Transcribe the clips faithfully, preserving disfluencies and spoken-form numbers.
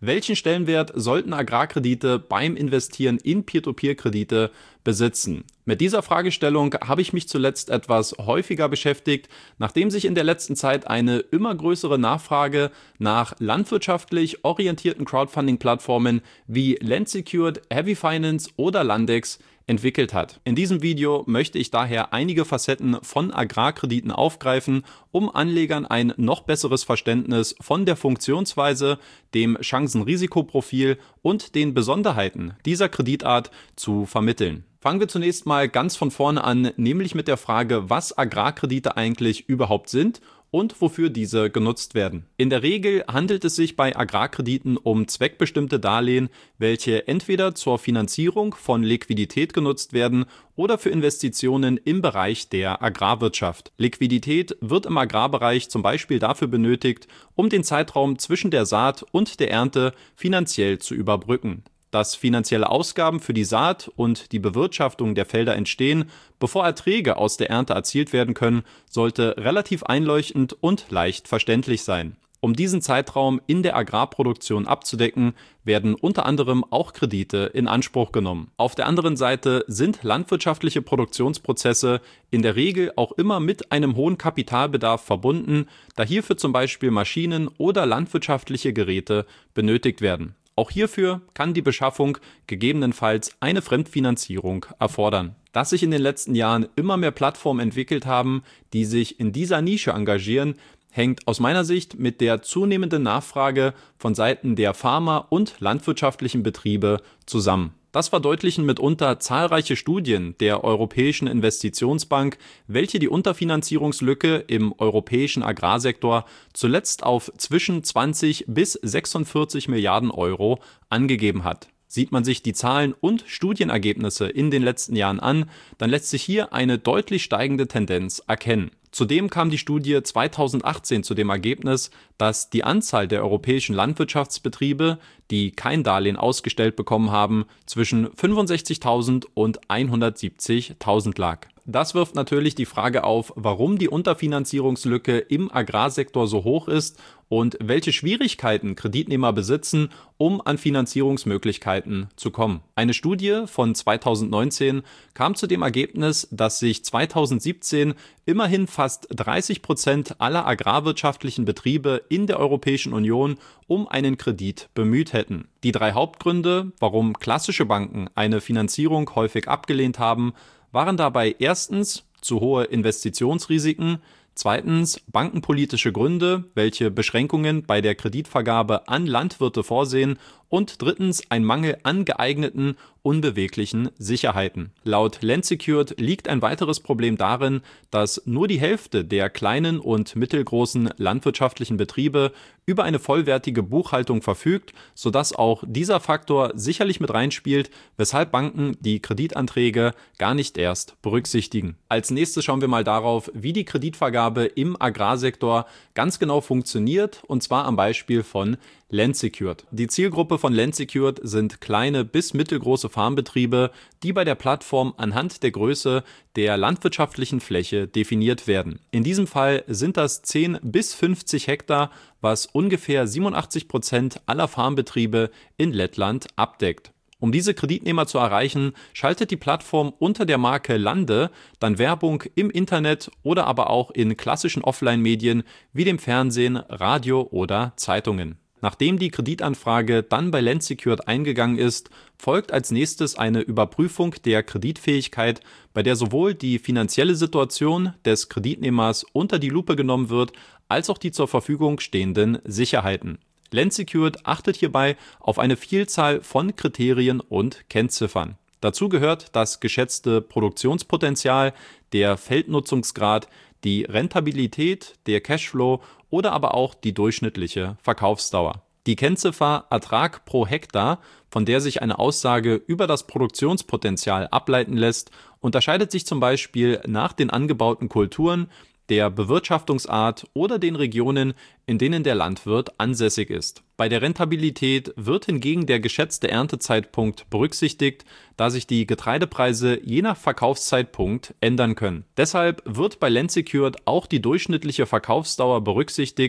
Welchen Stellenwert sollten Agrarkredite beim Investieren in Peer-to-Peer-Kredite besitzen? Mit dieser Fragestellung habe ich mich zuletzt etwas häufiger beschäftigt, nachdem sich in der letzten Zeit eine immer größere Nachfrage nach landwirtschaftlich orientierten Crowdfunding-Plattformen wie Landsecured, Heavy Finance oder Landex entwickelt hat. In diesem Video möchte ich daher einige Facetten von Agrarkrediten aufgreifen, um Anlegern ein noch besseres Verständnis von der Funktionsweise, dem Chancen-Risikoprofil und den Besonderheiten dieser Kreditart zu vermitteln. Fangen wir zunächst mal ganz von vorne an, nämlich mit der Frage, was Agrarkredite eigentlich überhaupt sind und wofür diese genutzt werden. In der Regel handelt es sich bei Agrarkrediten um zweckbestimmte Darlehen, welche entweder zur Finanzierung von Liquidität genutzt werden oder für Investitionen im Bereich der Agrarwirtschaft. Liquidität wird im Agrarbereich zum Beispiel dafür benötigt, um den Zeitraum zwischen der Saat und der Ernte finanziell zu überbrücken. Dass finanzielle Ausgaben für die Saat und die Bewirtschaftung der Felder entstehen, bevor Erträge aus der Ernte erzielt werden können, sollte relativ einleuchtend und leicht verständlich sein. Um diesen Zeitraum in der Agrarproduktion abzudecken, werden unter anderem auch Kredite in Anspruch genommen. Auf der anderen Seite sind landwirtschaftliche Produktionsprozesse in der Regel auch immer mit einem hohen Kapitalbedarf verbunden, da hierfür zum Beispiel Maschinen oder landwirtschaftliche Geräte benötigt werden. Auch hierfür kann die Beschaffung gegebenenfalls eine Fremdfinanzierung erfordern. Dass sich in den letzten Jahren immer mehr Plattformen entwickelt haben, die sich in dieser Nische engagieren, hängt aus meiner Sicht mit der zunehmenden Nachfrage von Seiten der Pharma- und landwirtschaftlichen Betriebe zusammen. Das verdeutlichen mitunter zahlreiche Studien der Europäischen Investitionsbank, welche die Unterfinanzierungslücke im europäischen Agrarsektor zuletzt auf zwischen zwanzig bis sechsundvierzig Milliarden Euro angegeben hat. Sieht man sich die Zahlen und Studienergebnisse in den letzten Jahren an, dann lässt sich hier eine deutlich steigende Tendenz erkennen. Zudem kam die Studie zweitausendachtzehn zu dem Ergebnis, dass die Anzahl der europäischen Landwirtschaftsbetriebe, die kein Darlehen ausgestellt bekommen haben, zwischen fünfundsechzigtausend und hundertsiebzigtausend lag. Das wirft natürlich die Frage auf, warum die Unterfinanzierungslücke im Agrarsektor so hoch ist und welche Schwierigkeiten Kreditnehmer besitzen, um an Finanzierungsmöglichkeiten zu kommen. Eine Studie von zweitausendneunzehn kam zu dem Ergebnis, dass sich zweitausendsiebzehn immerhin fast dreißig Prozent aller agrarwirtschaftlichen Betriebe in der Europäischen Union um einen Kredit bemüht hätten. Die drei Hauptgründe, warum klassische Banken eine Finanzierung häufig abgelehnt haben, waren dabei erstens zu hohe Investitionsrisiken, zweitens bankenpolitische Gründe, welche Beschränkungen bei der Kreditvergabe an Landwirte vorsehen, und drittens ein Mangel an geeigneten, unbeweglichen Sicherheiten. Laut Landsecured liegt ein weiteres Problem darin, dass nur die Hälfte der kleinen und mittelgroßen landwirtschaftlichen Betriebe über eine vollwertige Buchhaltung verfügt, sodass auch dieser Faktor sicherlich mit reinspielt, weshalb Banken die Kreditanträge gar nicht erst berücksichtigen. Als nächstes schauen wir mal darauf, wie die Kreditvergabe im Agrarsektor ganz genau funktioniert, und zwar am Beispiel von Landsecured. Die Zielgruppe von Landsecured sind kleine bis mittelgroße Farmbetriebe, die bei der Plattform anhand der Größe der landwirtschaftlichen Fläche definiert werden. In diesem Fall sind das zehn bis fünfzig Hektar, was ungefähr siebenundachtzig Prozent aller Farmbetriebe in Lettland abdeckt. Um diese Kreditnehmer zu erreichen, schaltet die Plattform unter der Marke Lande dann Werbung im Internet oder aber auch in klassischen Offline-Medien wie dem Fernsehen, Radio oder Zeitungen. Nachdem die Kreditanfrage dann bei Landsecured eingegangen ist, folgt als nächstes eine Überprüfung der Kreditfähigkeit, bei der sowohl die finanzielle Situation des Kreditnehmers unter die Lupe genommen wird, als auch die zur Verfügung stehenden Sicherheiten. Landsecured achtet hierbei auf eine Vielzahl von Kriterien und Kennziffern. Dazu gehört das geschätzte Produktionspotenzial, der Feldnutzungsgrad, die Rentabilität, der Cashflow oder aber auch die durchschnittliche Verkaufsdauer. Die Kennziffer Ertrag pro Hektar, von der sich eine Aussage über das Produktionspotenzial ableiten lässt, unterscheidet sich zum Beispiel nach den angebauten Kulturen, der Bewirtschaftungsart oder den Regionen, in denen der Landwirt ansässig ist. Bei der Rentabilität wird hingegen der geschätzte Erntezeitpunkt berücksichtigt, da sich die Getreidepreise je nach Verkaufszeitpunkt ändern können. Deshalb wird bei Landsecured auch die durchschnittliche Verkaufsdauer berücksichtigt,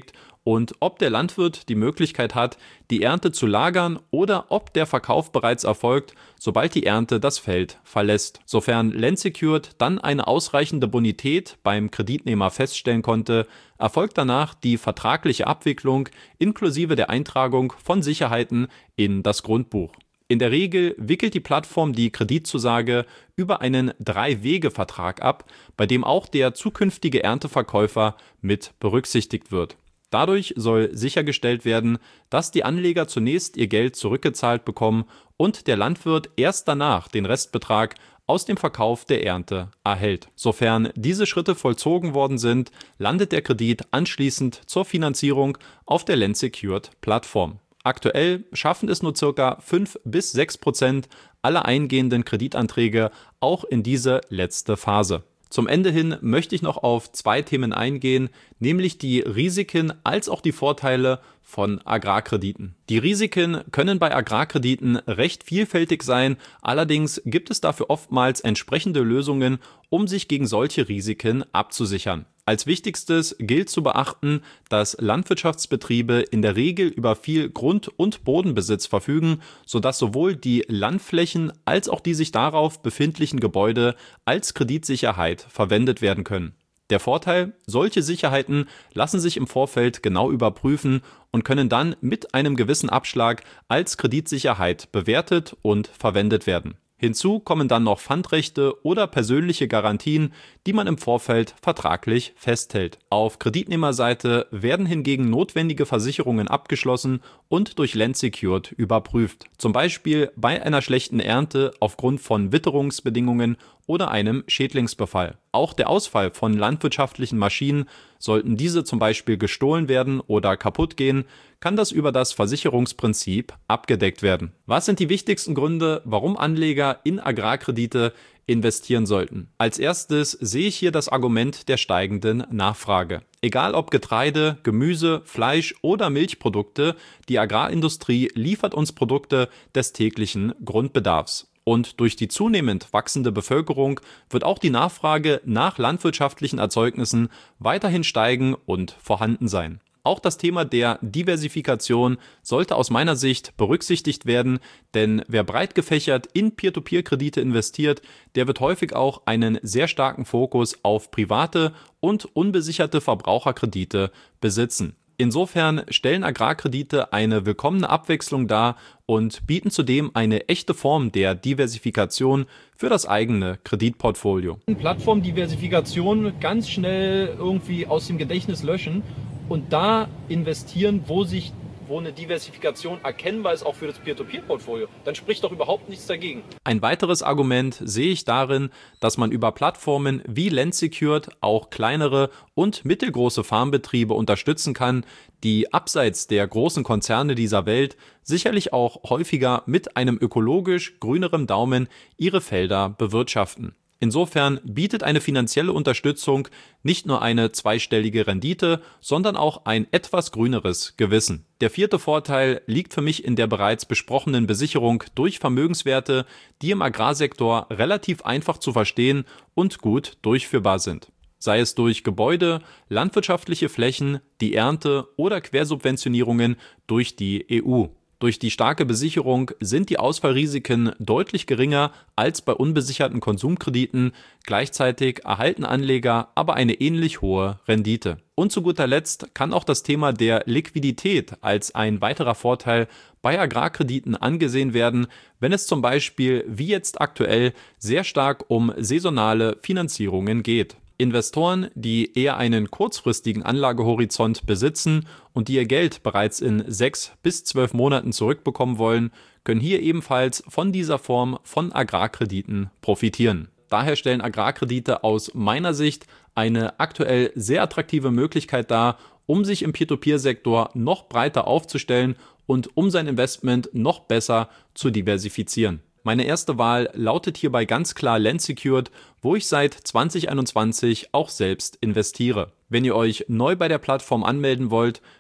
und ob der Landwirt die Möglichkeit hat, die Ernte zu lagern oder ob der Verkauf bereits erfolgt, sobald die Ernte das Feld verlässt. Sofern Landsecured dann eine ausreichende Bonität beim Kreditnehmer feststellen konnte, erfolgt danach die vertragliche Abwicklung inklusive der Eintragung von Sicherheiten in das Grundbuch. In der Regel wickelt die Plattform die Kreditzusage über einen Drei-Wege-Vertrag ab, bei dem auch der zukünftige Ernteverkäufer mit berücksichtigt wird. Dadurch soll sichergestellt werden, dass die Anleger zunächst ihr Geld zurückgezahlt bekommen und der Landwirt erst danach den Restbetrag aus dem Verkauf der Ernte erhält. Sofern diese Schritte vollzogen worden sind, landet der Kredit anschließend zur Finanzierung auf der Landsecured-Plattform. Aktuell schaffen es nur ca. fünf bis sechs Prozent aller eingehenden Kreditanträge auch in diese letzte Phase. Zum Ende hin möchte ich noch auf zwei Themen eingehen, nämlich die Risiken als auch die Vorteile von Agrarkrediten. Die Risiken können bei Agrarkrediten recht vielfältig sein, allerdings gibt es dafür oftmals entsprechende Lösungen, um sich gegen solche Risiken abzusichern. Als wichtigstes gilt zu beachten, dass Landwirtschaftsbetriebe in der Regel über viel Grund- und Bodenbesitz verfügen, sodass sowohl die Landflächen als auch die sich darauf befindlichen Gebäude als Kreditsicherheit verwendet werden können. Der Vorteil: Solche Sicherheiten lassen sich im Vorfeld genau überprüfen und können dann mit einem gewissen Abschlag als Kreditsicherheit bewertet und verwendet werden. Hinzu kommen dann noch Pfandrechte oder persönliche Garantien, die man im Vorfeld vertraglich festhält. Auf Kreditnehmerseite werden hingegen notwendige Versicherungen abgeschlossen und durch Landsecured überprüft. Zum Beispiel bei einer schlechten Ernte aufgrund von Witterungsbedingungen oder einem Schädlingsbefall. Auch der Ausfall von landwirtschaftlichen Maschinen, sollten diese zum Beispiel gestohlen werden oder kaputt gehen, kann das über das Versicherungsprinzip abgedeckt werden. Was sind die wichtigsten Gründe, warum Anleger in Agrarkredite investieren sollten? Als erstes sehe ich hier das Argument der steigenden Nachfrage. Egal ob Getreide, Gemüse, Fleisch oder Milchprodukte, die Agrarindustrie liefert uns Produkte des täglichen Grundbedarfs. Und durch die zunehmend wachsende Bevölkerung wird auch die Nachfrage nach landwirtschaftlichen Erzeugnissen weiterhin steigen und vorhanden sein. Auch das Thema der Diversifikation sollte aus meiner Sicht berücksichtigt werden, denn wer breit gefächert in Peer-to-Peer-Kredite investiert, der wird häufig auch einen sehr starken Fokus auf private und unbesicherte Verbraucherkredite besitzen. Insofern stellen Agrarkredite eine willkommene Abwechslung dar und bieten zudem eine echte Form der Diversifikation für das eigene Kreditportfolio. Plattformdiversifikation ganz schnell irgendwie aus dem Gedächtnis löschen und da investieren, wo sich wo eine Diversifikation erkennbar ist, auch für das Peer-to-Peer-Portfolio, dann spricht doch überhaupt nichts dagegen. Ein weiteres Argument sehe ich darin, dass man über Plattformen wie Landsecured auch kleinere und mittelgroße Farmbetriebe unterstützen kann, die abseits der großen Konzerne dieser Welt sicherlich auch häufiger mit einem ökologisch grünerem Daumen ihre Felder bewirtschaften. Insofern bietet eine finanzielle Unterstützung nicht nur eine zweistellige Rendite, sondern auch ein etwas grüneres Gewissen. Der vierte Vorteil liegt für mich in der bereits besprochenen Besicherung durch Vermögenswerte, die im Agrarsektor relativ einfach zu verstehen und gut durchführbar sind. Sei es durch Gebäude, landwirtschaftliche Flächen, die Ernte oder Quersubventionierungen durch die E U. Durch die starke Besicherung sind die Ausfallrisiken deutlich geringer als bei unbesicherten Konsumkrediten, gleichzeitig erhalten Anleger aber eine ähnlich hohe Rendite. Und zu guter Letzt kann auch das Thema der Liquidität als ein weiterer Vorteil bei Agrarkrediten angesehen werden, wenn es zum Beispiel wie jetzt aktuell sehr stark um saisonale Finanzierungen geht. Investoren, die eher einen kurzfristigen Anlagehorizont besitzen und die ihr Geld bereits in sechs bis zwölf Monaten zurückbekommen wollen, können hier ebenfalls von dieser Form von Agrarkrediten profitieren. Daher stellen Agrarkredite aus meiner Sicht eine aktuell sehr attraktive Möglichkeit dar, um sich im Peer-to-Peer-Sektor noch breiter aufzustellen und um sein Investment noch besser zu diversifizieren. Meine erste Wahl lautet hierbei ganz klar Landsecured, wo ich seit zwanzig einundzwanzig auch selbst investiere. Wenn ihr euch neu bei der Plattform anmelden wollt,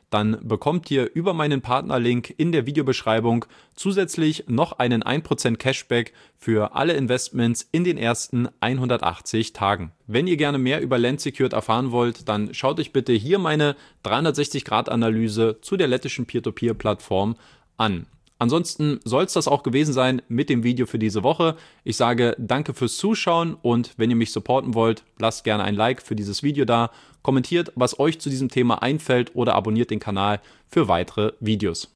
dann bekommt ihr über meinen Partnerlink in der Videobeschreibung zusätzlich noch einen ein Prozent Cashback für alle Investments in den ersten hundertachtzig Tagen. Wenn ihr gerne mehr über Land Secured erfahren wollt, dann schaut euch bitte hier meine dreihundertsechzig Grad Analyse zu der lettischen Peer-to-Peer-Plattform an. Ansonsten soll es das auch gewesen sein mit dem Video für diese Woche. Ich sage danke fürs Zuschauen und wenn ihr mich supporten wollt, lasst gerne ein Like für dieses Video da, kommentiert, was euch zu diesem Thema einfällt oder abonniert den Kanal für weitere Videos.